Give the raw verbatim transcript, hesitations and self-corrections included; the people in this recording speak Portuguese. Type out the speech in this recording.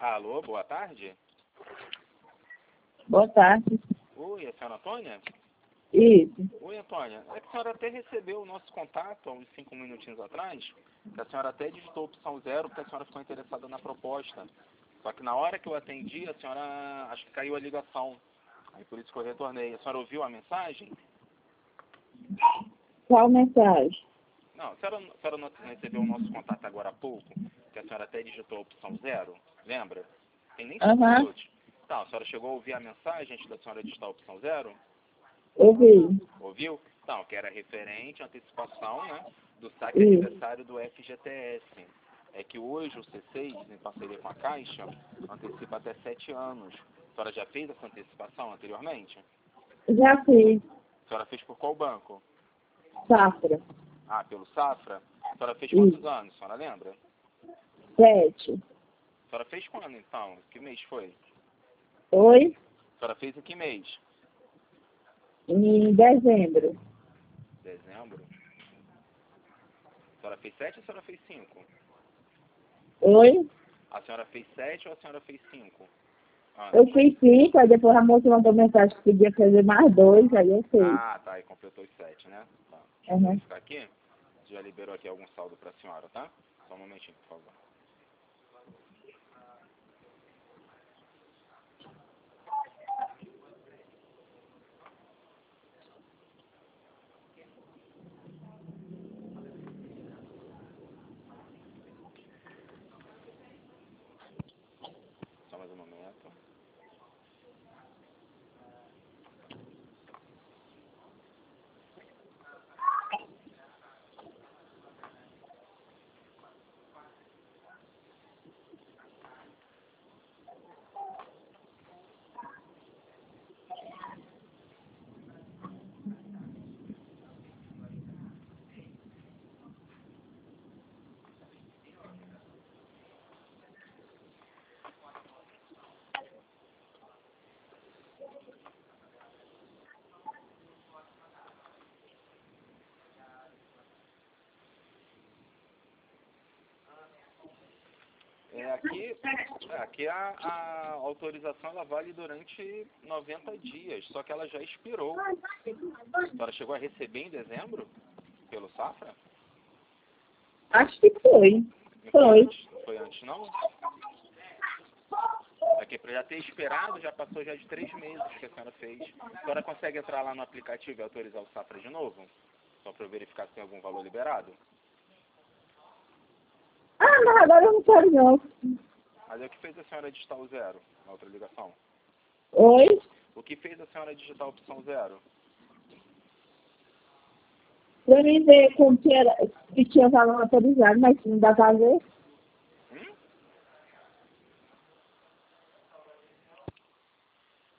Alô, boa tarde. Boa tarde. Oi, é a senhora Antônia? Isso. Oi, Antônia. É que a senhora até recebeu o nosso contato há uns cinco minutinhos atrás, que a senhora até digitou a opção zero porque a senhora ficou interessada na proposta. Só que na hora que eu atendi, a senhora, acho que caiu a ligação. Aí por isso que eu retornei. A senhora ouviu a mensagem? Qual mensagem? Não, a senhora, a senhora não recebeu o nosso contato agora há pouco, que a senhora até digitou a opção zero, lembra? Tem nem cinco Aham. minutos. Tá, a senhora chegou a ouvir a mensagem antes da senhora digitar a opção zero? Ouvi. Ouviu? Então, que era referente à antecipação, né, do saque Isso. aniversário do F G T S. É que hoje o C seis, em parceria com a Caixa, antecipa até sete anos. A senhora já fez essa antecipação anteriormente? Já fiz. A senhora fez por qual banco? Safra. Ah, pelo Safra? A senhora fez Isso. quantos anos? A senhora lembra? Sete. A senhora fez quando, então? Que mês foi? Oi? A senhora fez em que mês? Em dezembro. Dezembro? A senhora fez sete ou a senhora fez cinco? Oi? A senhora fez sete ou a senhora fez cinco? Ah, Eu fiz cinco, aí depois a moça mandou mensagem que podia fazer mais dois, aí eu fiz. ah, tá. E completou os sete, né? Tá. Deixa eu Aham. verificar aqui. Já liberou aqui algum saldo pra senhora, tá? Só um momentinho, por favor. Só mais um momento. É, aqui, é, aqui a, a autorização ela vale durante noventa dias, só que ela já expirou. A senhora chegou a receber em dezembro? Pelo Safra? Acho que foi. Não foi Foi. antes? Não foi antes, não? É que pra já ter esperado, já passou já de três meses que a senhora fez. A senhora consegue entrar lá no aplicativo e autorizar o Safra de novo? Só para eu verificar se tem algum valor liberado? Ah, mas agora eu não quero não. Mas é o que fez a senhora digitar o zero na outra ligação? Oi? O que fez a senhora digitar a opção zero? Pra mim ver como que era, se tinha valor autorizado, mas não dá pra ver.